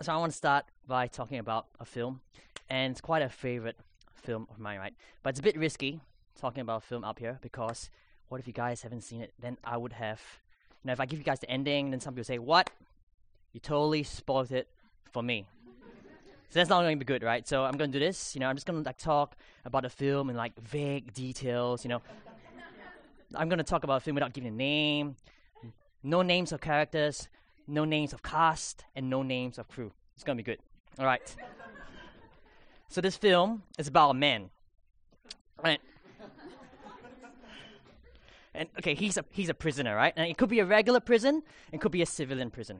So I want to start by talking about a film, and it's quite a favorite film of mine, right? But it's a bit risky talking about a film up here because what if you guys haven't seen it? Then I would have, if I give you guys the ending, then some people say, "What? You totally spoiled it for me." So that's not going to be good, right? So I'm going to do this. I'm just going to talk about the film in vague details. I'm going to talk about a film without giving a name, no names of characters, no names of cast, and no names of crew. It's going to be good. All right. So this film is about a man. Right. And okay, he's a prisoner, right? And it could be a regular prison, it could be a civilian prison.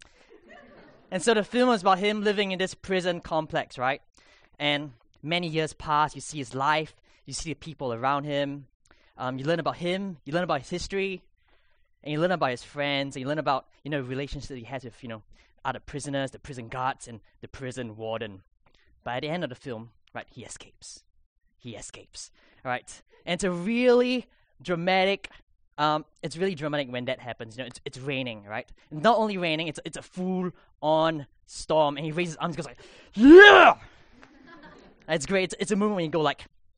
And so the film is about him living in this prison complex, right? And many years pass, you see his life, you see the people around him, you learn about him, you learn about his history, and you learn about his friends, and you learn about, relationships that he has with, other prisoners, the prison guards, and the prison warden. But at the end of the film, right, he escapes. He escapes, right? And it's a really dramatic, it's really dramatic when that happens. It's raining, right? Not only raining, it's a full-on storm, and he raises his arms and goes yeah! It's great. It's a moment when you go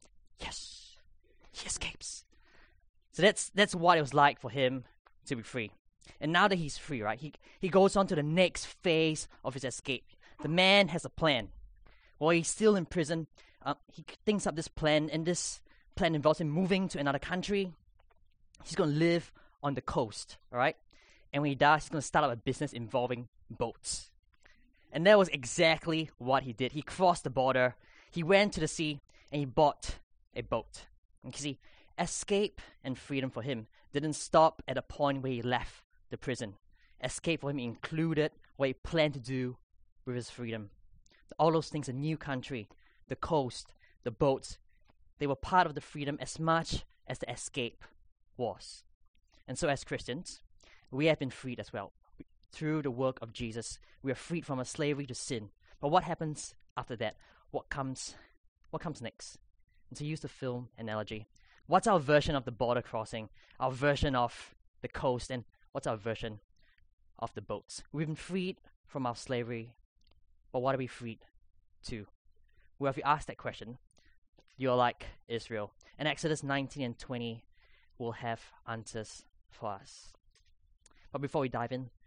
yes, he escapes. So that's what it was like for him to be free. And now that he's free, right, he goes on to the next phase of his escape. The man has a plan. While he's still in prison, he thinks up this plan, and this plan involves him moving to another country. He's going to live on the coast, all right? And when he does, he's going to start up a business involving boats. And that was exactly what he did. He crossed the border, he went to the sea, and he bought a boat. And you see, escape and freedom for him didn't stop at the point where he left the prison. Escape for him included what he planned to do with his freedom. All those things, a new country, the coast, the boats, they were part of the freedom as much as the escape was. And so as Christians, we have been freed as well. Through the work of Jesus, we are freed from a slavery to sin. But what happens after that? What comes next? And to use the film analogy, what's our version of the border crossing? Our version of the coast? And what's our version of the boats? We've been freed from our slavery, but what are we freed to? Well, if you ask that question, you're like Israel. And Exodus 19 and 20 will have answers for us. But before we dive in,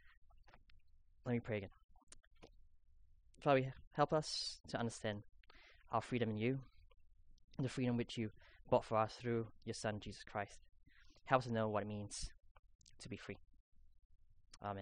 let me pray again. Father, help us to understand our freedom in you, and the freedom which you bought for us through your Son, Jesus Christ. Help us to know what it means to be free. Amen.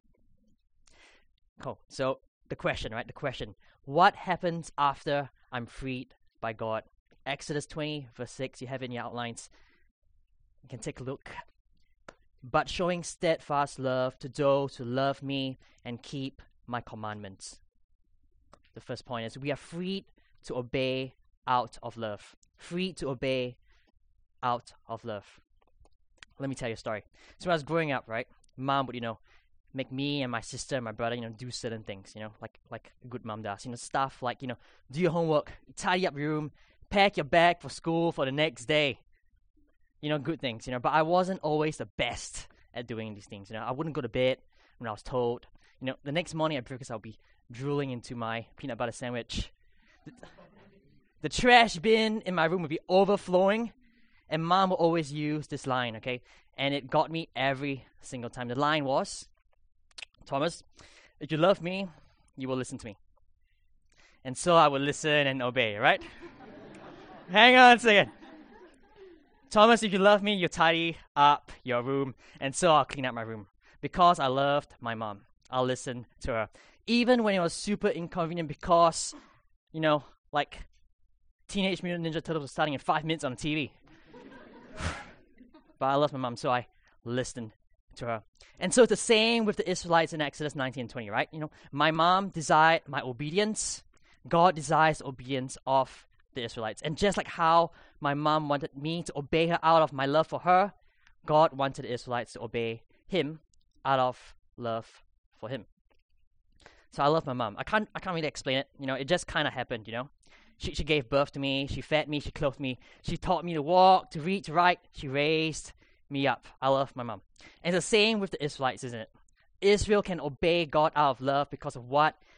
Cool. So the question, right? The question. What happens after I'm freed by God? Exodus 20, verse 6. You have it in your outlines. You can take a look. But showing steadfast love to those who love me and keep my commandments. The first point is we are freed to obey out of love. Free to obey out of love. Let me tell you a story. So when I was growing up, right, Mom would, make me and my sister and my brother, do certain things, like a good mom does. Stuff like, do your homework, tidy up your room, pack your bag for school for the next day. Good things, But I wasn't always the best at doing these things, I wouldn't go to bed when I was told. The next morning at breakfast, I'll be drooling into my peanut butter sandwich. The trash bin in my room would be overflowing, and Mom would always use this line, okay? And it got me every single time. The line was, Thomas, if you love me, you will listen to me. And so I would listen and obey, right? Hang on a second. Thomas, if you love me, you tidy up your room, and so I'll clean up my room. Because I loved my mom, I'll listen to her. Even when it was super inconvenient because, Teenage Mutant Ninja Turtles was starting in 5 minutes on the TV. But I love my mom, so I listened to her. And so it's the same with the Israelites in Exodus 19 and 20, right? My mom desired my obedience. God desires obedience of the Israelites. And just like how my mom wanted me to obey her out of my love for her, God wanted the Israelites to obey him out of love for him. So I love my mom. I can't really explain it. It just kind of happened, She gave birth to me. She fed me. She clothed me. She taught me to walk, to read, to write. She raised me up. I love my mom. And it's the same with the Israelites, isn't it? Israel can obey God out of love because of what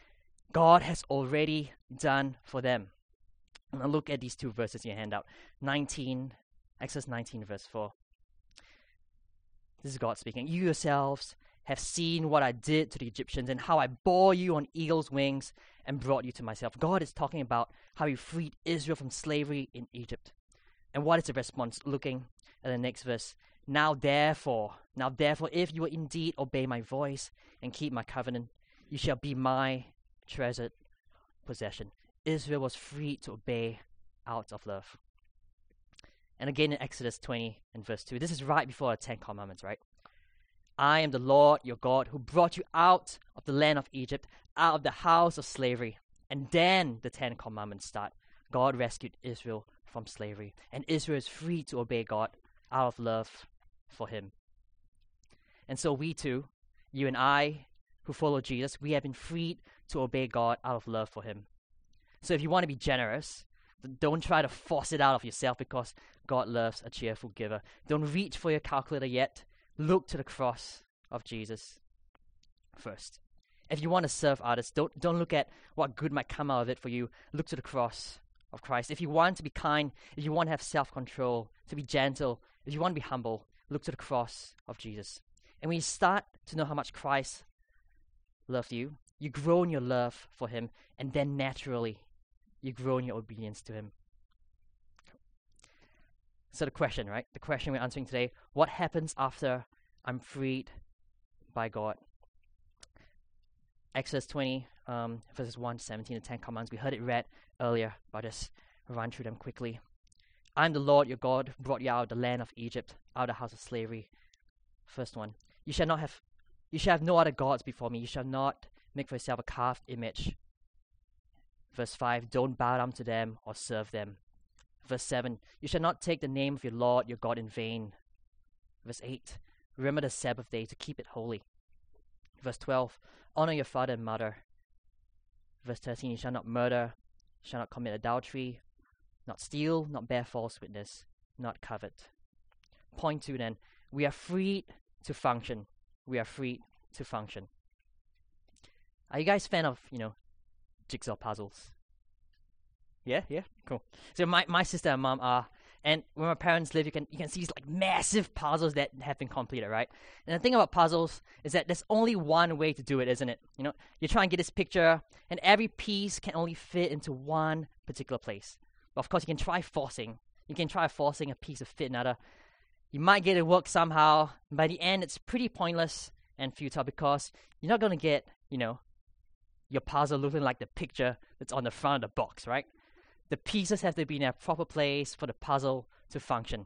God has already done for them. And I'll look at these two verses in your handout. Exodus 19, verse 4. This is God speaking. You yourselves have seen what I did to the Egyptians and how I bore you on eagle's wings and brought you to myself. God is talking about how he freed Israel from slavery in Egypt. And what is the response? Looking at the next verse. Now therefore, if you will indeed obey my voice and keep my covenant, you shall be my treasured possession. Israel was free to obey out of love. And again in Exodus 20 and verse 2, this is right before the 10 Commandments, right? I am the Lord your God who brought you out of the land of Egypt, out of the house of slavery. And then the 10 Commandments start. God rescued Israel from slavery. And Israel is free to obey God out of love for him. And so we too, you and I, who follow Jesus, we have been freed to obey God out of love for him. So if you want to be generous, don't try to force it out of yourself because God loves a cheerful giver. Don't reach for your calculator yet. Look to the cross of Jesus first. If you want to serve others, don't look at what good might come out of it for you. Look to the cross of Christ. If you want to be kind, if you want to have self-control, to be gentle, if you want to be humble, look to the cross of Jesus. And when you start to know how much Christ loved you, you grow in your love for him, and then naturally, you grow in your obedience to him. So the question, right? The question we're answering today, what happens after I'm freed by God? Exodus 20, verses 1 to 17, the 10 Commandments. We heard it read earlier, but I'll just run through them quickly. I'm the Lord your God who brought you out of the land of Egypt, out of the house of slavery. First one, you shall have no other gods before me. You shall not make for yourself a carved image. Verse 5, don't bow down to them or serve them. Verse 7, you shall not take the name of your Lord your God in vain. Verse 8, remember the Sabbath day to keep it holy. Verse 12, honor your father and mother. Verse 13, you shall not murder, shall not commit adultery, not steal, not bear false witness, not covet. Point 2 then, we are free to function. We are free to function. Are you guys fan of, jigsaw puzzles? Yeah, cool. So my sister and mom are, and when my parents live, you can see these like massive puzzles that have been completed, right? And the thing about puzzles is that there's only one way to do it, isn't it? You try and get this picture, and every piece can only fit into one particular place. But of course, you can try forcing. You can try forcing a piece to fit another. You might get it work somehow. By the end, it's pretty pointless and futile because you're not going to get, your puzzle looking like the picture that's on the front of the box, right? The pieces have to be in their proper place for the puzzle to function.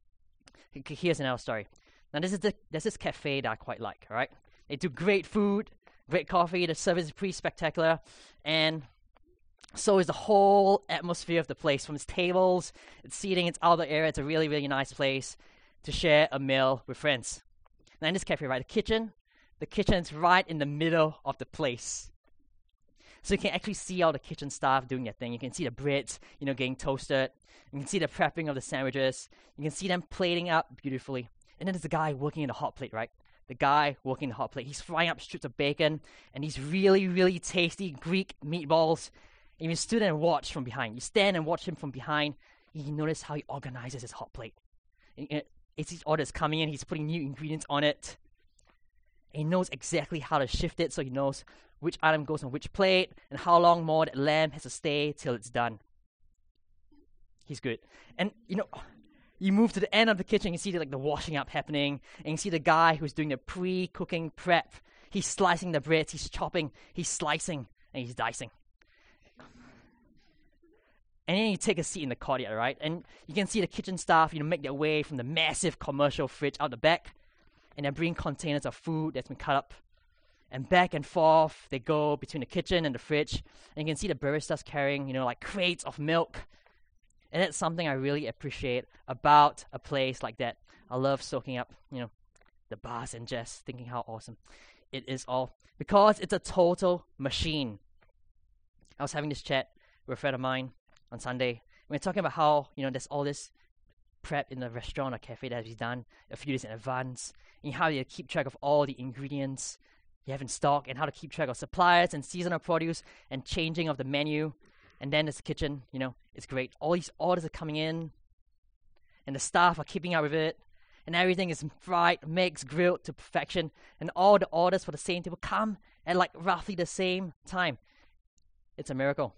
Here's another story. Now, there's this cafe that I quite like, all right? They do great food, great coffee. The service is pretty spectacular. And so is the whole atmosphere of the place. From its tables, its seating, its outdoor area. It's a really, really nice place to share a meal with friends. Now, in this cafe, right, the kitchen's right in the middle of the place. So you can actually see all the kitchen staff doing their thing. You can see the breads, getting toasted. You can see the prepping of the sandwiches. You can see them plating up beautifully. And then there's the guy working in the hot plate, right? The guy working in the hot plate. He's frying up strips of bacon and these really, really tasty Greek meatballs. And you stood there and watch from behind. You stand and watch him from behind. And you notice how he organizes his hot plate. And as his orders coming in, he's putting new ingredients on it. And he knows exactly how to shift it, so he knows which item goes on which plate and how long more that lamb has to stay till it's done. He's good. And, you move to the end of the kitchen, you see the washing up happening, and you see the guy who's doing the pre-cooking prep. He's slicing the breads, he's chopping, he's slicing, and he's dicing. And then you take a seat in the courtyard, right? And you can see the kitchen staff, make their way from the massive commercial fridge out the back, and they bring containers of food that's been cut up. And back and forth they go between the kitchen and the fridge. And you can see the baristas carrying, crates of milk. And that's something I really appreciate about a place like that. I love soaking up, the buzz and just thinking how awesome it is all. Because it's a total machine. I was having this chat with a friend of mine on Sunday. We were talking about how, there's all this prep in the restaurant or cafe that has been done a few days in advance. And how you keep track of all the ingredients. you have in stock, and how to keep track of suppliers and seasonal produce and changing of the menu. And then there's the kitchen, it's great. All these orders are coming in, and the staff are keeping up with it, and everything is fried, mixed, grilled to perfection, and all the orders for the same table come at like roughly the same time. It's a miracle.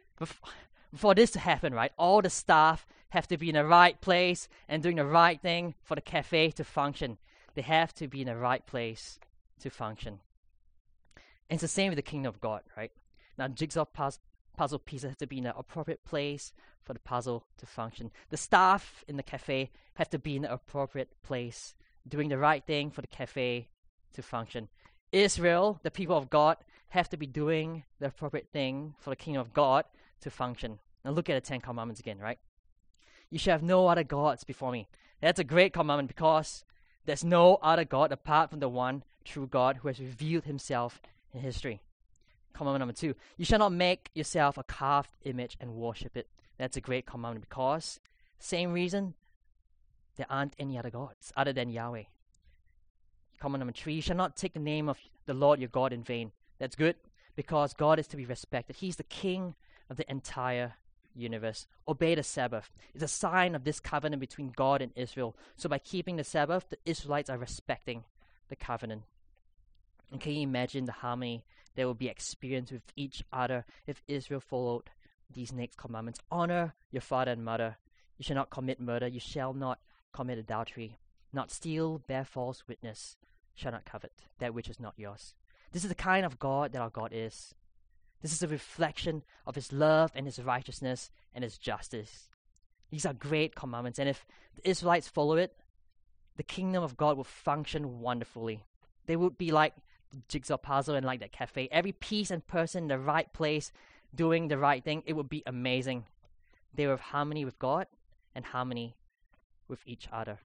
For this to happen, right, all the staff have to be in the right place and doing the right thing for the cafe to function. They have to be in the right place to function. And it's the same with the kingdom of God, right? Now, jigsaw puzzle pieces have to be in the appropriate place for the puzzle to function. The staff in the cafe have to be in the appropriate place, doing the right thing for the cafe to function. Israel, the people of God, have to be doing the appropriate thing for the kingdom of God to function. Now look at the 10 Commandments again, right? You shall have no other gods before me. That's a great commandment because there's no other God apart from the one true God who has revealed himself in history. Commandment number 2, you shall not make yourself a carved image and worship it. That's a great commandment because, same reason, there aren't any other gods other than Yahweh. Commandment number 3, you shall not take the name of the Lord your God in vain. That's good because God is to be respected. He's the king of the entire universe. Obey the Sabbath. It's a sign of this covenant between God and Israel. So by keeping the Sabbath, the Israelites are respecting the covenant. And can you imagine the harmony that will be experienced with each other if Israel followed these next commandments? Honor your father and mother. You shall not commit murder. You shall not commit adultery. Not steal, bear false witness. Shall not covet that which is not yours. This is the kind of God that our God is. This is a reflection of his love and his righteousness and his justice. These are great commandments, and if the Israelites follow it, the kingdom of God will function wonderfully. They would be like the jigsaw puzzle and like that cafe. Every piece and person in the right place, doing the right thing, it would be amazing. They will have harmony with God and harmony with each other.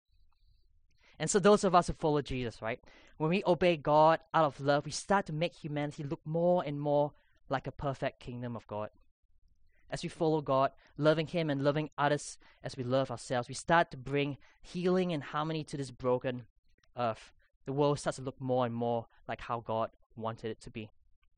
And so those of us who follow Jesus, right, when we obey God out of love, we start to make humanity look more and more like a perfect kingdom of God. As we follow God, loving him and loving others as we love ourselves, we start to bring healing and harmony to this broken earth. The world starts to look more and more like how God wanted it to be.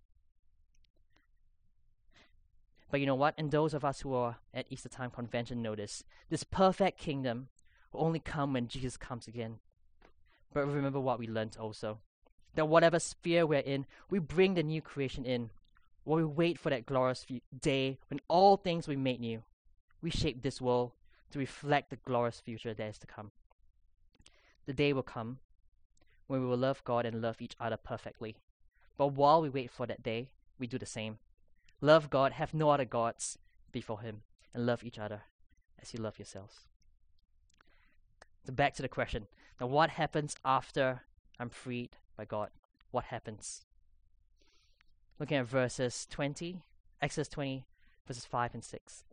But you know what? And those of us who are at Easter Time Convention know this perfect kingdom will only come when Jesus comes again. But remember what we learned also, that whatever sphere we're in, we bring the new creation in. While we wait for that glorious day when all things will be made new, we shape this world to reflect the glorious future that is to come. The day will come when we will love God and love each other perfectly. But while we wait for that day, we do the same. Love God, have no other gods before him, and love each other as you love yourselves. So back to the question. Now what happens after I'm freed by God? What happens? Looking at verses 20, Exodus 20, verses 5 and 6.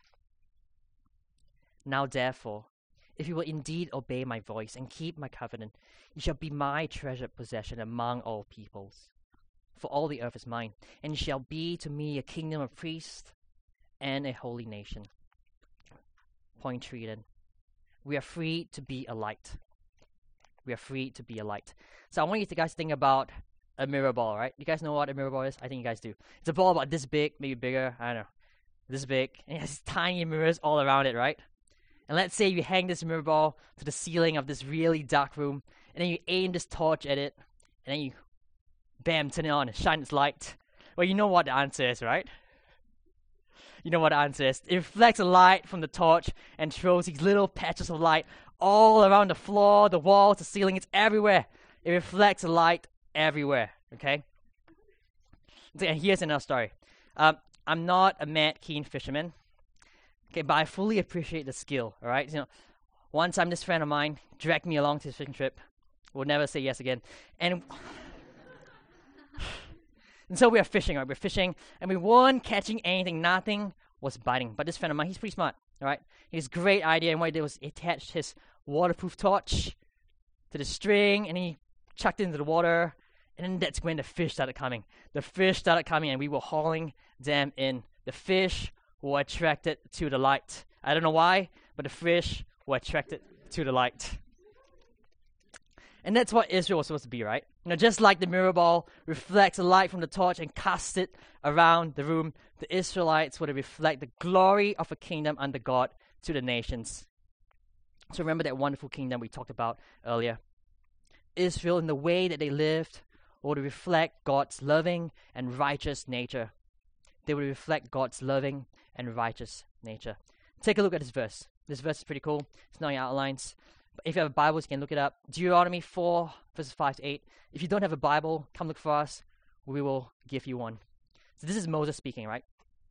Now therefore, if you will indeed obey my voice and keep my covenant, you shall be my treasured possession among all peoples. For all the earth is mine, and you shall be to me a kingdom of priests and a holy nation. Point 3 then. We are free to be a light. We are free to be a light. So I want you guys to think about a mirror ball, right? You guys know what a mirror ball is? I think you guys do. It's a ball about this big, maybe bigger, I don't know, this big. And it has tiny mirrors all around it, right? And let's say you hang this mirror ball to the ceiling of this really dark room, and then you aim this torch at it, and then you, bam, turn it on and shine its light. Well, you know what the answer is, right? You know what the answer is. It reflects a light from the torch and throws these little patches of light all around the floor, the walls, the ceiling. It's everywhere. It reflects a light everywhere, okay? And here's another story. I'm not a mad keen fisherman, okay, but I fully appreciate the skill, all right? You know, one time this friend of mine dragged me along to his fishing trip. We'll never say yes again. And so we are fishing, right? We're fishing, and we weren't catching anything. Nothing was biting. But this friend of mine, he's pretty smart, all right? His great idea, and what he did was he attached his waterproof torch to the string, and he chucked it into the water, and then that's when the fish started coming. The fish started coming, and we were hauling them in. The fish were attracted to the light. I don't know why, but the fish were attracted to the light. And that's what Israel was supposed to be, right? Just like the mirror ball reflects the light from the torch and casts it around the room, the Israelites were to reflect the glory of a kingdom under God to the nations. So remember that wonderful kingdom we talked about earlier. Israel, in the way that they lived, would reflect God's loving and righteous nature. They would reflect God's loving and righteous nature. Take a look at this verse. This verse is pretty cool. It's not in your outlines. But if you have a Bible, you can look it up. Deuteronomy 4, verses 5 to 8. If you don't have a Bible, come look for us. We will give you one. So this is Moses speaking, right?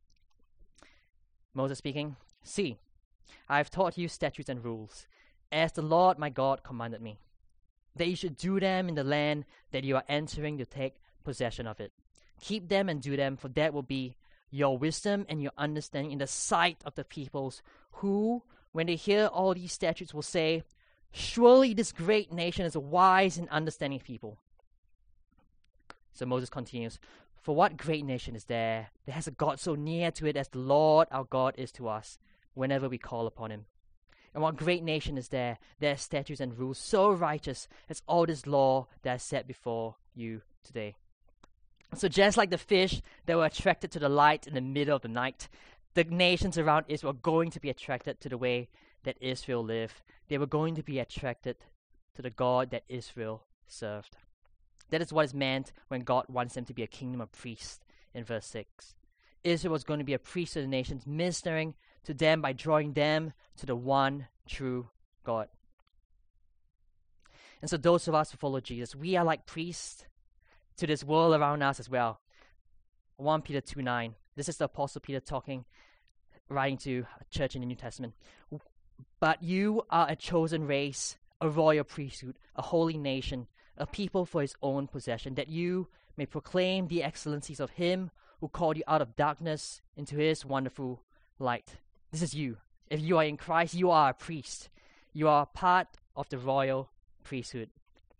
Moses speaking. See, I have taught you statutes and rules, as the Lord my God commanded me, that you should do them in the land that you are entering to take possession of it. Keep them and do them, for that will be your wisdom and your understanding in the sight of the peoples, who, when they hear all these statutes, will say, surely this great nation is a wise and understanding people. So Moses continues, for what great nation is there that has a God so near to it as the Lord our God is to us, whenever we call upon him? And what great nation is there that has statutes and rules so righteous as all this law that I set before you today? So just like the fish that were attracted to the light in the middle of the night, the nations around Israel were going to be attracted to the way that Israel lived. They were going to be attracted to the God that Israel served. That is what is meant when God wants them to be a kingdom of priests in verse 6. Israel was going to be a priest to the nations, ministering to them by drawing them to the one true God. And so those of us who follow Jesus, we are like priests to this world around us as well. 1 Peter 2:9. This is the Apostle Peter talking, writing to a church in the New Testament. But you are a chosen race, a royal priesthood, a holy nation, a people for his own possession, that you may proclaim the excellencies of him who called you out of darkness into his wonderful light. This is you. If you are in Christ, you are a priest. You are part of the royal priesthood.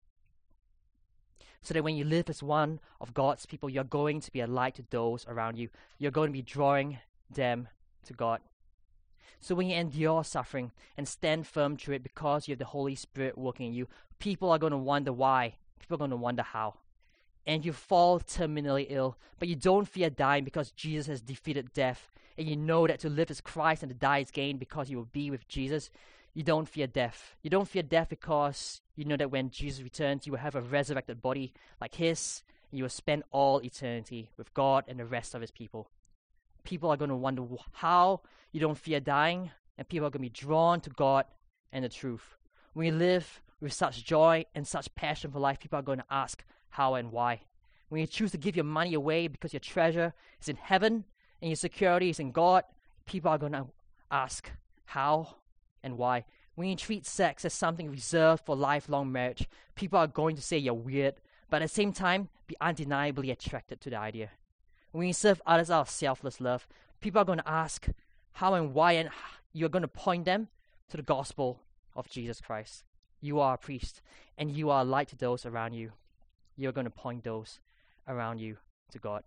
So that when you live as one of God's people, you're going to be a light to those around you. You're going to be drawing them to God. So when you endure suffering and stand firm through it because you have the Holy Spirit working in you, people are going to wonder why. People are going to wonder how. And you fall terminally ill, but you don't fear dying because Jesus has defeated death. And you know that to live is Christ and to die is gain because you will be with Jesus. You don't fear death. You don't fear death because you know that when Jesus returns, you will have a resurrected body like his, and you will spend all eternity with God and the rest of his people. People are going to wonder how you don't fear dying, and people are going to be drawn to God and the truth. When you live with such joy and such passion for life, people are going to ask how and why. When you choose to give your money away because your treasure is in heaven and your security is in God, people are going to ask how and why. When you treat sex as something reserved for lifelong marriage, people are going to say you're weird, but at the same time, be undeniably attracted to the idea. When you serve others out of selfless love, people are going to ask how and why, and you're going to point them to the gospel of Jesus Christ. You are a priest, and you are a light to those around you. You're going to point those around you to God.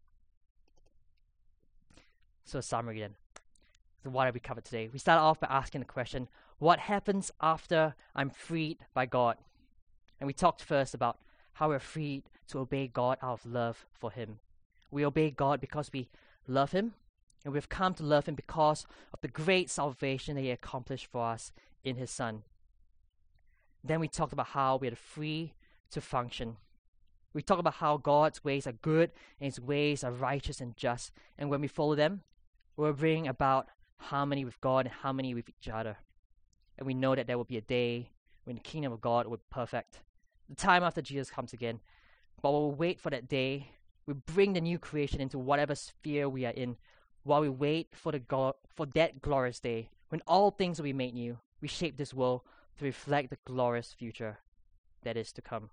So a summary then. So what have we covered today? We start off by asking the question, what happens after I'm freed by God? And we talked first about how we're freed to obey God out of love for him. We obey God because we love him, and we've come to love him because of the great salvation that he accomplished for us in his Son. Then we talked about how we are free to function. We talked about how God's ways are good and his ways are righteous and just. And when we follow them, we'll bring about harmony with God and harmony with each other. And we know that there will be a day when the kingdom of God will be perfect. The time after Jesus comes again. But we'll wait for that day. We bring the new creation into whatever sphere we are in while we wait for that glorious day when all things will be made new. We shape this world to reflect the glorious future that is to come.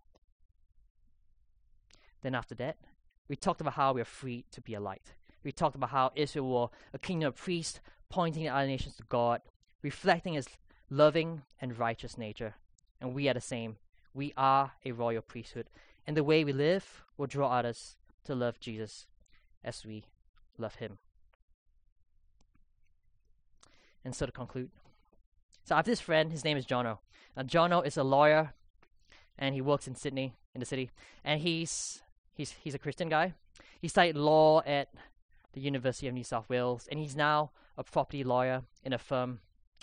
Then after that, we talked about how we are free to be a light. We talked about how Israel were a kingdom of priests pointing the other nations to God, reflecting his loving and righteous nature. And we are the same. We are a royal priesthood. And the way we live will draw others to love Jesus as we love him. And so to conclude, so I have this friend, his name is Jono. Now Jono is a lawyer, and he works in Sydney, in the city. And he's a Christian guy. He studied law at the University of New South Wales, and he's now a property lawyer in a firm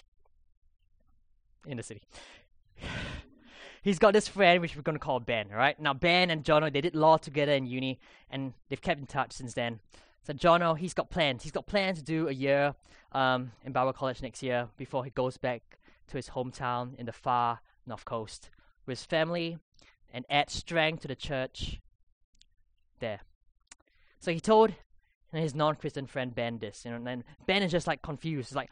in the city. He's got this friend, which we're going to call Ben, right? Now, Ben and Jono, they did law together in uni, and they've kept in touch since then. So Jono, he's got plans. He's got plans to do a year in Bible College next year before he goes back to his hometown in the far North Coast with his family and add strength to the church there. So he told his non-Christian friend Ben this, and then Ben is just like confused. He's like,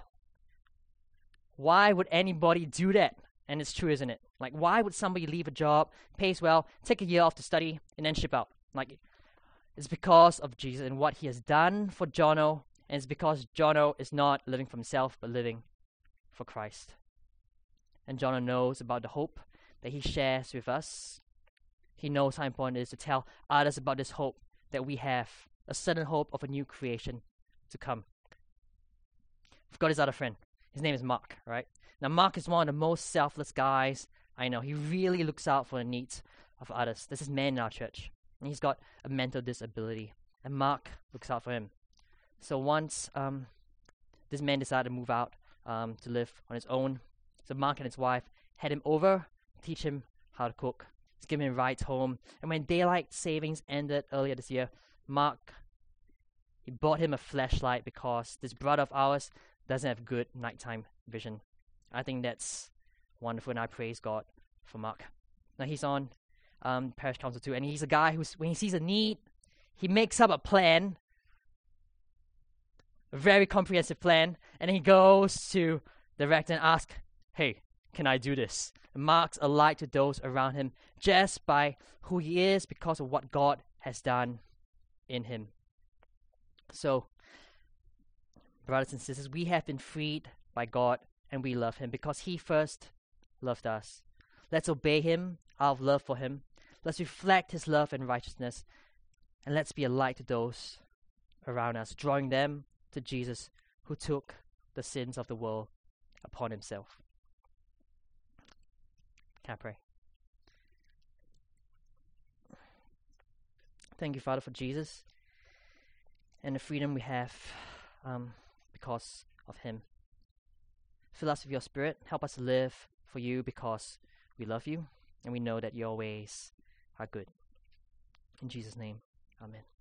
why would anybody do that? And it's true, isn't it? Like, why would somebody leave a job, pays well, take a year off to study, and then ship out? Like, it's because of Jesus and what he has done for Jono, and it's because Jono is not living for himself, but living for Christ. And Jono knows about the hope that he shares with us. He knows how important it is to tell others about this hope that we have, a certain hope of a new creation to come. We've got his other friend. His name is Mark, right? Now, Mark is one of the most selfless guys I know. He really looks out for the needs of others. This is man in our church, and he's got a mental disability, and Mark looks out for him. So once this man decided to move out to live on his own, so Mark and his wife had him over, teach him how to cook. He's given him rides home, and when daylight savings ended earlier this year, Mark, he bought him a flashlight because this brother of ours doesn't have good nighttime vision. I think that's wonderful, and I praise God for Mark. Now, he's on parish council too, and he's a guy who's, when he sees a need, he makes up a plan, a very comprehensive plan, and he goes to the rector and asks, hey, can I do this? And Mark's a light to those around him just by who he is because of what God has done in him. So, brothers and sisters, we have been freed by God, and we love him because he first loved us. Let's obey him out of love for him. Let's reflect his love and righteousness, and let's be a light to those around us, drawing them to Jesus, who took the sins of the world upon himself. Can I pray? Thank you, Father, for Jesus and the freedom we have because of him. Fill us with your Spirit. Help us live for you because we love you and we know that your ways are good. In Jesus' name, amen.